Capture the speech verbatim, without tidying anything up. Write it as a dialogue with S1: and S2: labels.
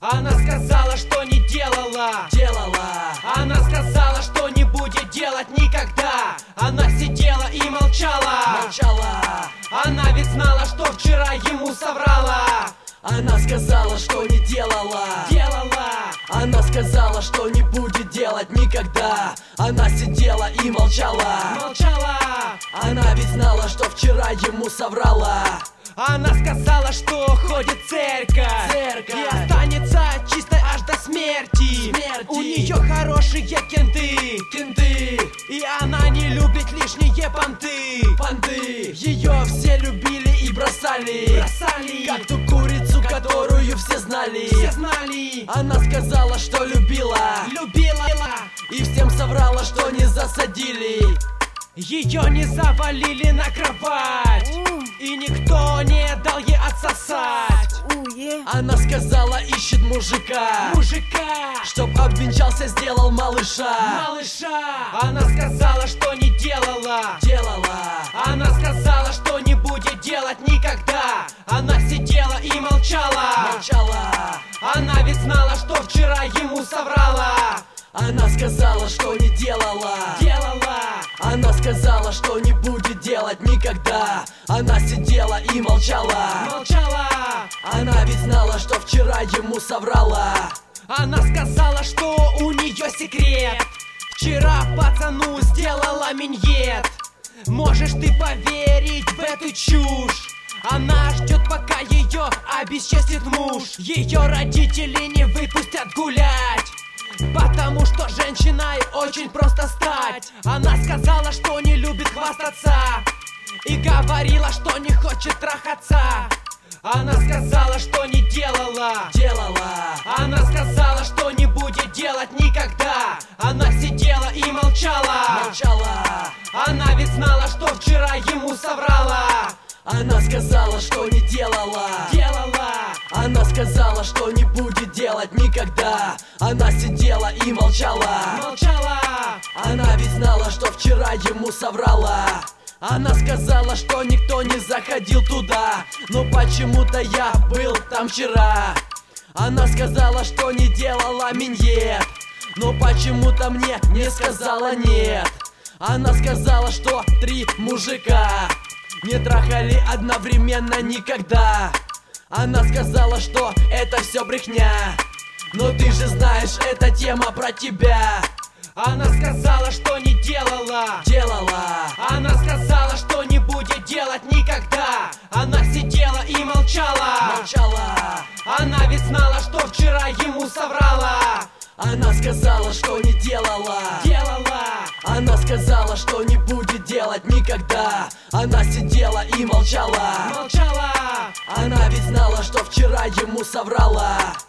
S1: Она сказала, что не делала,
S2: делала.
S1: Она сказала, что не будет делать никогда. Она сидела и молчала,
S2: молчала.
S1: Она ведь знала, что вчера ему соврала.
S2: Она сказала, что не делала,
S1: делала.
S2: Она сказала, что не будет делать никогда. Она сидела и молчала,
S1: молчала.
S2: Она ведь знала, что вчера ему соврала.
S1: Она сказала, что ходит в церковь,
S2: церковь
S1: и останется чистой аж до смерти.
S2: смерти.
S1: У нее хорошие кенты,
S2: кенты,
S1: и она не любит лишние понты.
S2: понты. Ее все любили и бросали,
S1: бросали,
S2: как ту курицу, которую все знали.
S1: Все знали.
S2: Она сказала, что любила,
S1: любила,
S2: и всем соврала, что не засадили.
S1: Ее не завалили на кровать, и никто не дал ей отсосать.
S2: Она сказала, ищет мужика,
S1: мужика,
S2: чтоб обвенчался, сделал малыша,
S1: малыша. Она сказала, что не делала,
S2: делала.
S1: Она сказала, что не будет делать никогда. Она сидела и молчала,
S2: молчала.
S1: Она ведь знала, что вчера ему соврала.
S2: Она сказала, что не делала,
S1: делала.
S2: Она сказала, что не будет делать никогда. Она сидела и молчала,
S1: молчала.
S2: Она ведь знала, что вчера ему соврала.
S1: Она сказала, что у нее секрет. Вчера пацану сделала миньет. Можешь ты поверить в эту чушь? Она ждет, пока ее обесчестит муж. Ее родители не выпустят гулять, потому что женщиной очень просто стать. Она сказала, что не любит хвастаться, и говорила, что не хочет трахаться. Она сказала, что не делала,
S2: делала.
S1: Она сказала, что не будет делать никогда. Она сидела и молчала,
S2: молчала.
S1: Она ведь знала, что вчера ему соврала.
S2: Она сказала, что не делала,
S1: делала.
S2: Она сказала, что не будет делать никогда. Она сидела и молчала,
S1: молчала.
S2: Она ведь знала, что вчера ему соврала. Она сказала, что никто не заходил туда, но почему-то я был там вчера. Она сказала, что не делала миньет, но почему-то мне не сказала нет. Она сказала, что три мужика не трахали одновременно никогда. Она сказала, что это все брехня, но ты же знаешь, эта тема про тебя.
S1: Она сказала, что не делала,
S2: делала.
S1: Она сказала, что не будет делать никогда. Она сидела и молчала,
S2: молчала.
S1: Она ведь знала, что вчера ему соврала.
S2: Она сказала, что не делала,
S1: делала.
S2: Она сказала, что не будет делать никогда. Она сидела и молчала,
S1: молчала.
S2: Она ведь знала, что вчера ему соврала.